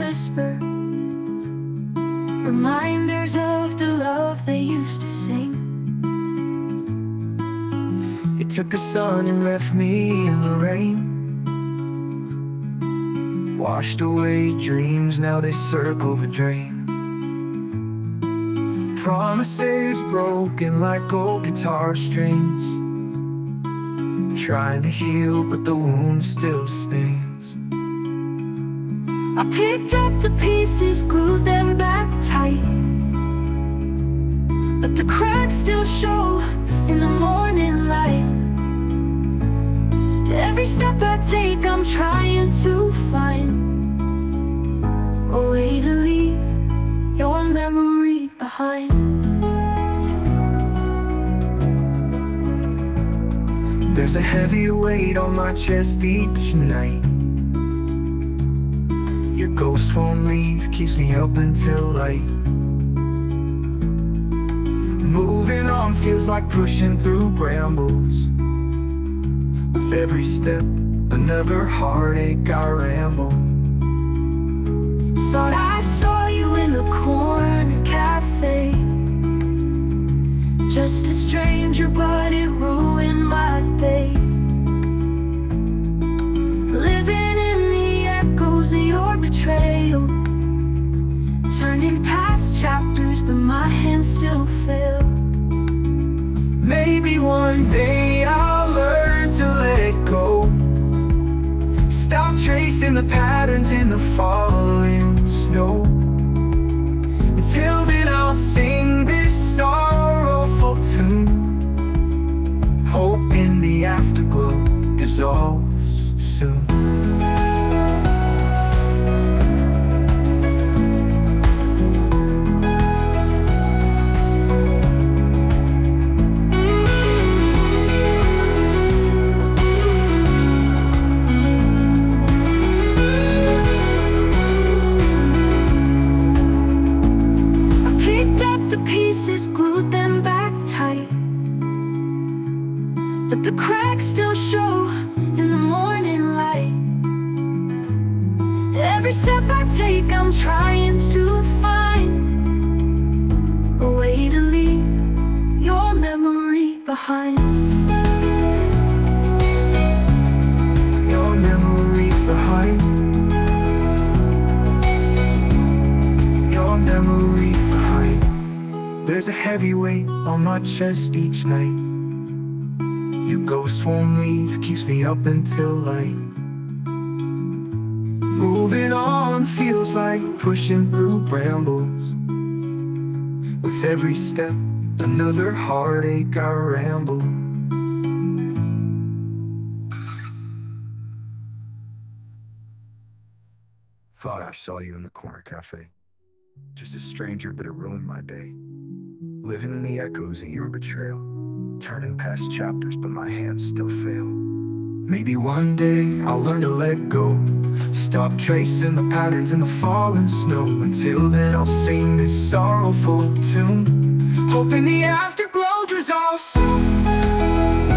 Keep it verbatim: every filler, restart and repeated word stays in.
whisper, reminders of the love they used to sing. You took the sun and left me in the rain. Washed away dreams, now they circle the drain. Promises broken like old guitar strings, trying to heal but the wound still stings. I picked up the pieces, glued them back tight, but the cracks still show in the morning light. Every step I take, I'm trying to find a way to leave your memory behind. There's a heavy weight on my chest each night. Your ghost won't leave, keeps me up until light. Moving on feels like pushing through brambles. With every step, another heartache I ramble. Thought I saw you in the corner cafe, just a stranger, but it ruined my day. Living in the echoes of your betrayal, turning past chapters, but my hands still fail. Maybe one day I'll learn to let go, stop tracing the patterns in the falling snow. Until then I'll sing this sorrowful tune, hoping the afterglow dissolves soon. Glued them back tight, but the cracks still show in the morning light. Every step I take, I'm trying to find a way to leave your memory behind. Your memory behind. Your memory behind. There's a heavy weight on my chest each night. Your ghost won't leave, keeps me up until light. Moving on feels like pushing through brambles. With every step, another heartache I ramble. Thought I saw you in the corner cafe, just a stranger, but it ruined my day. Living in the echoes of your betrayal, turning past chapters, but my hands still fail. Maybe one day I'll learn to let go, stop tracing the patterns in the falling snow. Until then I'll sing this sorrowful tune, hoping the afterglow dissolves soon.